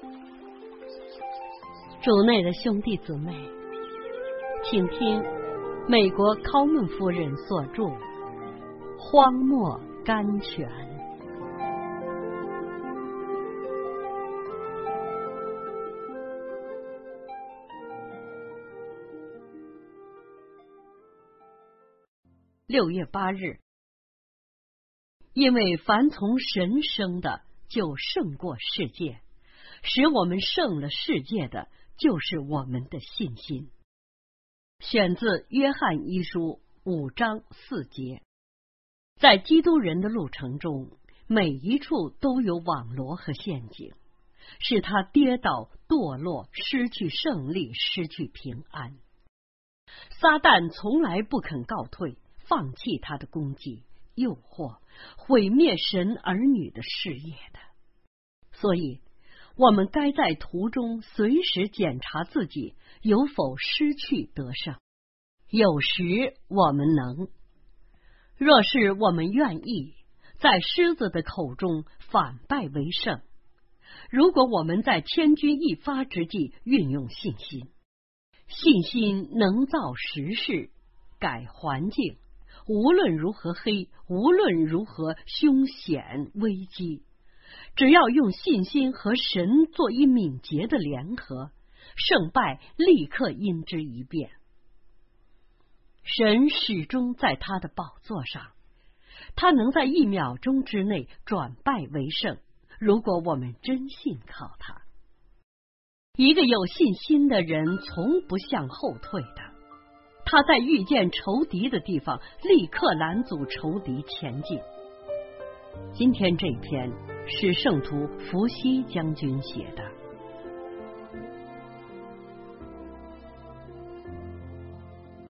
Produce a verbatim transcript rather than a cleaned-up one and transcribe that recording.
主内的兄弟姊妹，请听美国考门夫人所著《荒漠甘泉》。六月八日，因为凡从神生的，就胜过世界，使我们胜了世界的，就是我们的信心。选自约翰一书五章四节。在基督人的路程中，每一处都有网罗和陷阱，使他跌倒堕落，失去胜利，失去平安。撒旦从来不肯告退，放弃他的攻击、诱惑，毁灭神儿女的事业的。所以我们该在途中随时检查自己有否失去得胜。有时我们能，若是我们愿意，在狮子的口中反败为胜。如果我们在千钧一发之际运用信心，信心能造时势，改环境，无论如何黑，无论如何凶险危机，只要用信心和神做一敏捷的联合，胜败立刻因之一变。神始终在他的宝座上，他能在一秒钟之内转败为胜，如果我们真信靠他。一个有信心的人从不向后退的，他在遇见仇敌的地方立刻拦阻仇敌前进。今天这篇是圣徒伏羲将军写的。